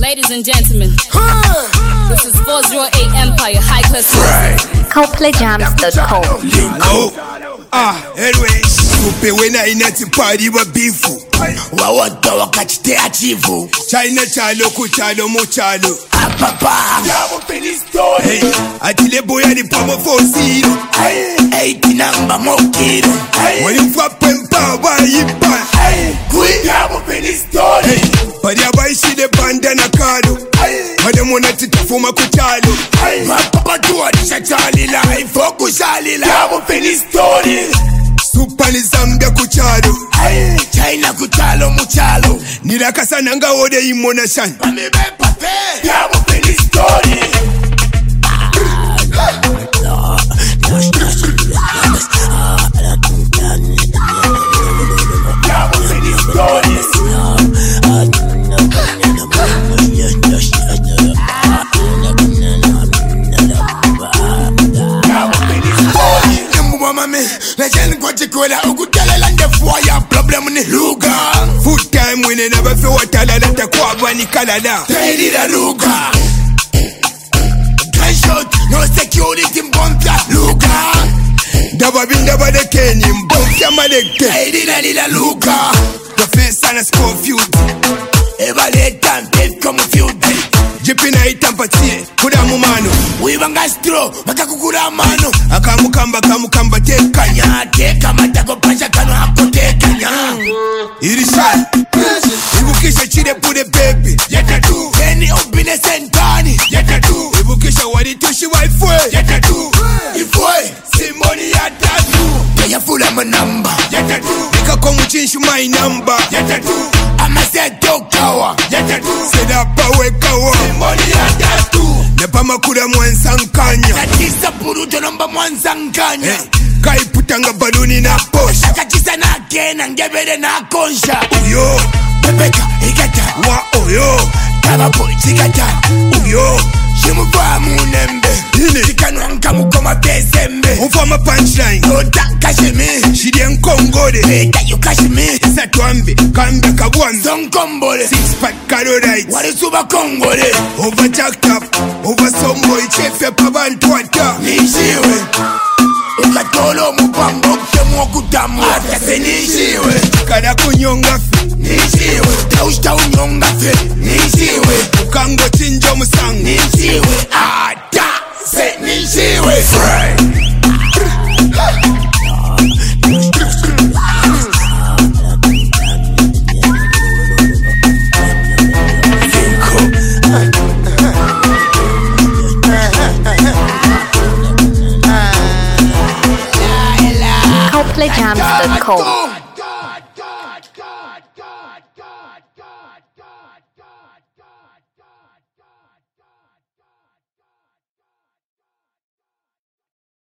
Ladies and gentlemen, this is 408 Empire High Class Music. ColdPlayJams.com. Anyways, upe wena inati party wa bifu Wawata wakati te achivu China chalo kuchalo muchalo Apapa Yabo finish story Atile boya ni pamo 4-0 80 number mokiro Wali mfwa pempa wa yipa Kui yabo finish story Pari abaishi de banda na kado Made mwana titafuma kuchalo Mapapa tuwa nisha chalila Ifoku shalila Yabo finish story Super ni Zambia kuchalo China kuchalo muchalo Nirakasa nanga ode imona shan Mamibepa fe Yabo finish story Yabo finish story Legend kwa chikola ukutelela ndefuwa ya problem ni luga Food time wine never feel watalala Takuwa wani kalala Tairi la luga Gunshot, no security mbomta luga Daba bindaba de kenyi mbomta maleke Tairi la luga The face and a score feud Eva leta mpep komu feud Jipi na itampatie kuda mumano Uibanga stro, waka kukura mano Akamukamba tekanya Teka matako pasha kano hako tekanya Irisha Ibukisha chile pude baby Yeta tu Eni ubine sentani Yeta tu Ibukisha waritushi waifwe Yeta tu Ifwe Simoni ya tatu Kaya fula manamba Yeta tu Ika kwa mchinshu my number Yeta tu Ama seto kawa Yeta tu Sedapa wekawa Simoni ya tatu Nepama kuda mwansankanya Katisa puruto nomba mwansankanya Kai putanga baluni na posha Kachisa na kena ngebele na konsha Uyo Bebeka igata Wa oyo Tabapo chigata Uyo Shimuva munembe Chikanwanka mukoma pesembe Ufama punchline Yota kashimi Shidi nkongode Eka yu kashimi Isa tuambe Kambe kabwambe Son kombole Six pack karo right Wari suba kongole Over jacked up Over someboy Chefe pabantu wata Nishiwe Ukatolo mupambo Kutemu kutamu Atase nishiwe Kada kunyonga fi Nishiwe Taushta unyonga fe Nishiwe Ukango chinjo musangu Nishiwe Ata Se nishiwe ColdPlayJams.com.